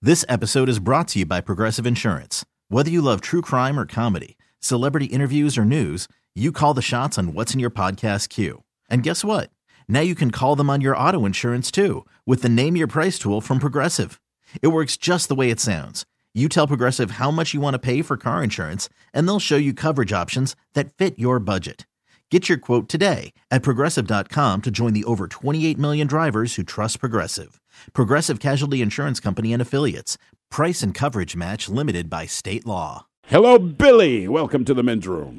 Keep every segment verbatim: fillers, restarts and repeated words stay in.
This episode is brought to you by Progressive Insurance. Whether you love true crime or comedy, celebrity interviews or news, you call the shots on what's in your podcast queue. And guess what? Now you can call them on your auto insurance too with the Name Your Price tool from Progressive. It works just the way it sounds. You tell Progressive how much you want to pay for car insurance, and they'll show you coverage options that fit your budget. Get your quote today at Progressive dot com to join the over twenty-eight million drivers who trust Progressive. Progressive Casualty Insurance Company and Affiliates. Price and coverage match limited by state law. Hello, Billy. Welcome to the men's room.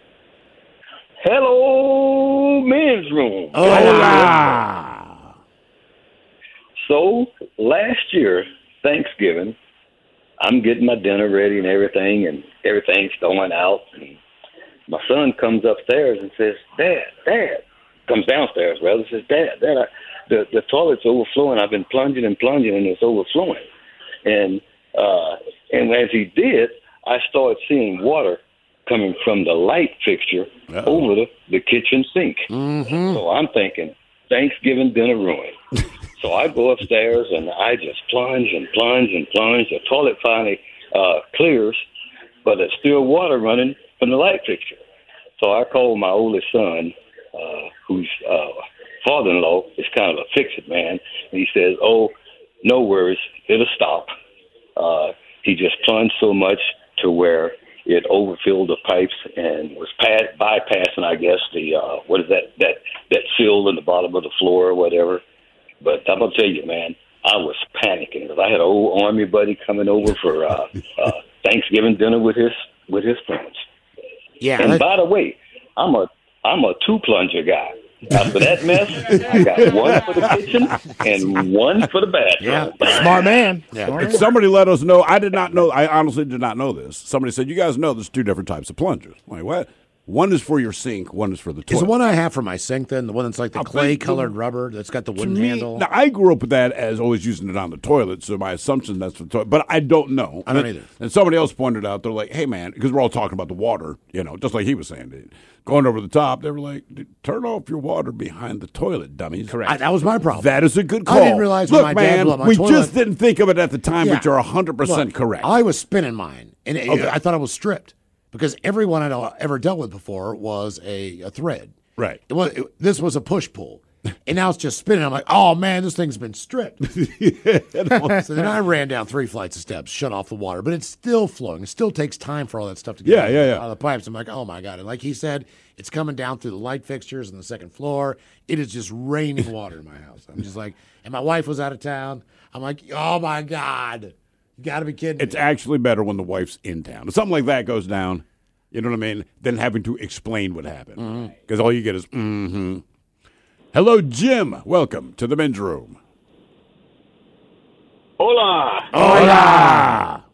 Hello, men's room. Hola. So, last year, Thanksgiving, I'm getting my dinner ready and everything, and everything's going out. And my son comes upstairs and says, Dad, Dad, comes downstairs, rather, says, Dad, Dad, I, the, the toilet's overflowing. I've been plunging and plunging, and it's overflowing. And, uh, and as he did, I started seeing water coming from the light fixture Uh-oh. over the, the kitchen sink. Mm-hmm. So I'm thinking, Thanksgiving dinner ruined. So I go upstairs, and I just plunge and plunge and plunge. The toilet finally uh, clears, but there's still water running from the light fixture. So I called my oldest son, uh, whose uh, father-in-law is kind of a fix-it man, and he says, oh, no worries, it'll stop. Uh, he just plunged so much to where it overfilled the pipes and was past, bypassing, I guess, the, uh, what is that, that, that seal in the bottom of the floor or whatever. But I'm going to tell you, man, I was panicking because I had an old Army buddy coming over for uh, uh, Thanksgiving dinner with his with his friends. Yeah. And by the way, I'm a I'm a two plunger guy. After that mess, I got one for the kitchen and one for the bathroom. Yeah, smart man. Yeah. Smart man. Somebody let us know. I did not know. I honestly did not know this. Somebody said, you guys know there's two different types of plungers. Wait, what? One is for your sink. One is for the toilet. Is the one I have for my sink then the one that's like the I'll clay-colored rubber that's got the wooden me, handle? Now, I grew up with that as always using it on the toilet, so my assumption that's for the toilet. But I don't know. I don't and, either. And somebody else pointed out, they're like, hey, man, because we're all talking about the water, you know, just like he was saying. Dude. Going over the top, they were like, turn off your water behind the toilet, dummies. Correct. I, that was my problem. That is a good call. I didn't realize when Look, my man, dad blew up my we toilet. just didn't think of it at the time, Yeah. but you're one hundred percent Look, correct. I was spinning mine, and it, Okay. I thought I was stripped because everyone I'd ever dealt with before was a, a thread. Right. It was, it, this was a push-pull, and now it's just spinning. I'm like, oh, man, this thing's been stripped. So then I ran down three flights of steps, shut off the water, but it's still flowing. It still takes time for all that stuff to get Yeah, out, yeah, yeah. out of the pipes. I'm like, oh, my God. And like he said, it's coming down through the light fixtures on the second floor. It is just raining water in my house. I'm just like, and my wife was out of town. I'm like, oh, my God. You got to be kidding It's me. actually better when the wife's in town. If something like that goes down, you know what I mean, than having to explain what happened. Because all you get is, mm-hmm. Hello, Jim. Welcome to the men's room. Hola. Hola.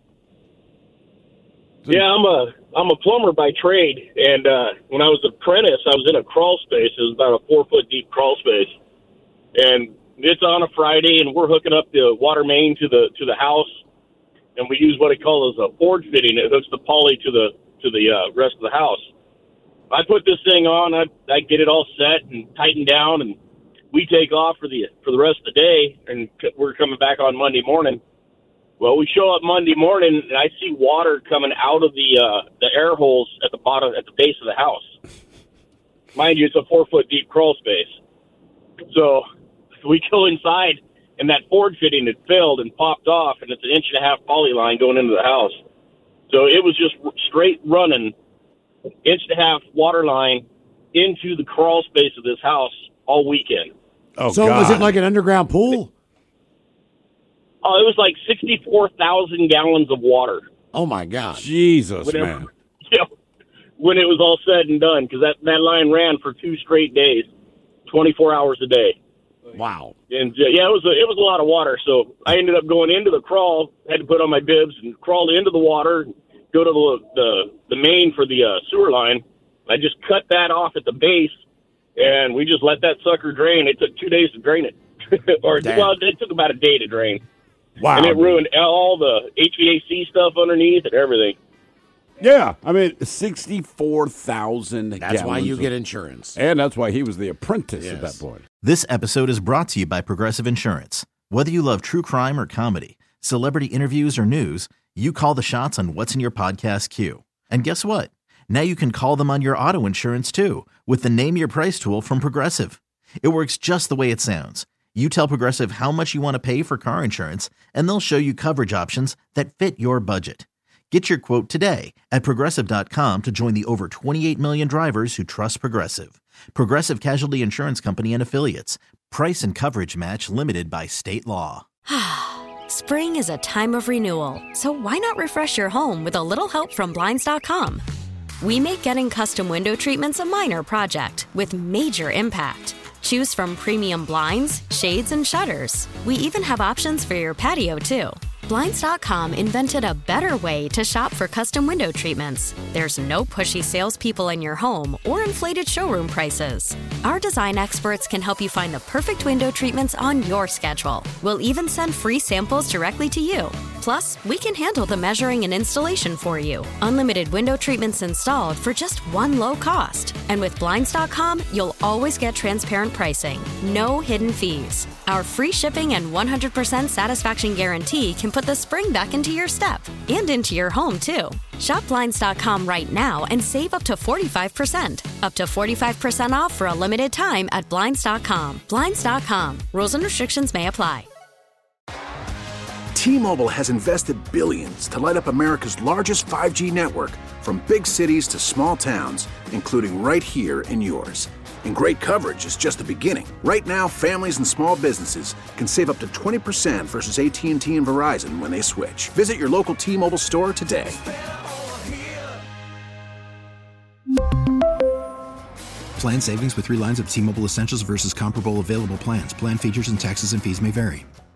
Yeah, I'm a I'm a plumber by trade, and uh, when I was an apprentice, I was in a crawl space. It was about a four foot deep crawl space, and it's on a Friday, and we're hooking up the water main to the to the house, and we use what it calls a forge fitting. It hooks the poly to the to the uh, rest of the house. I put this thing on, I I get it all set and tightened down, and we take off for the for the rest of the day, and we're coming back on Monday morning. Well, we show up Monday morning, and I see water coming out of the uh, the air holes at the bottom, at the base of the house. Mind you, it's a four foot deep crawl space. So we go inside, and that forge fitting had filled and popped off, and it's an inch and a half poly line going into the house. So it was just straight running, inch and a half water line into the crawl space of this house all weekend. Oh, so God. was it like an underground pool? Oh, it was like sixty-four thousand gallons of water. Oh, my God. Jesus, Whenever, man. You know, when it was all said and done, because that, that line ran for two straight days, twenty-four hours a day. Wow. And uh, yeah, it was a, it was a lot of water. So I ended up going into the crawl, had to put on my bibs and crawl into the water, go to the the, the main for the uh, sewer line. I just cut that off at the base, and we just let that sucker drain. It took two days to drain it, or Damn. well, it took about a day to drain, Wow. and it ruined all the H V A C stuff underneath and everything. Yeah, I mean, sixty-four thousand gallons. That's why you of- get insurance. And that's why he was the apprentice at Yes. that point. This episode is brought to you by Progressive Insurance. Whether you love true crime or comedy, celebrity interviews, or news, you call the shots on what's in your podcast queue. And guess what? Now you can call them on your auto insurance too with the Name Your Price tool from Progressive. It works just the way it sounds. You tell Progressive how much you want to pay for car insurance, and they'll show you coverage options that fit your budget. Get your quote today at Progressive dot com to join the over twenty-eight million drivers who trust Progressive. Progressive Casualty Insurance Company and Affiliates. Price and coverage match limited by state law. Spring is a time of renewal, so why not refresh your home with a little help from Blinds dot com? We make getting custom window treatments a minor project with major impact. Choose from premium blinds, shades, and shutters. We even have options for your patio, too. Blinds dot com invented a better way to shop for custom window treatments. There's no pushy salespeople in your home or inflated showroom prices. Our design experts can help you find the perfect window treatments on your schedule. We'll even send free samples directly to you. Plus, we can handle the measuring and installation for you. Unlimited window treatments installed for just one low cost. And with Blinds dot com, you'll always get transparent pricing. No hidden fees. Our free shipping and one hundred percent satisfaction guarantee can put the spring back into your step and into your home, too. Shop Blinds dot com right now and save up to forty-five percent. Up to forty-five percent off for a limited time at Blinds dot com. Blinds dot com. Rules and restrictions may apply. T-Mobile has invested billions to light up America's largest five G network, from big cities to small towns, including right here in yours. And great coverage is just the beginning. Right now, families and small businesses can save up to twenty percent versus A T and T and Verizon when they switch. Visit your local T-Mobile store today. Plan savings with three lines of T-Mobile Essentials versus comparable available plans. Plan features and taxes and fees may vary.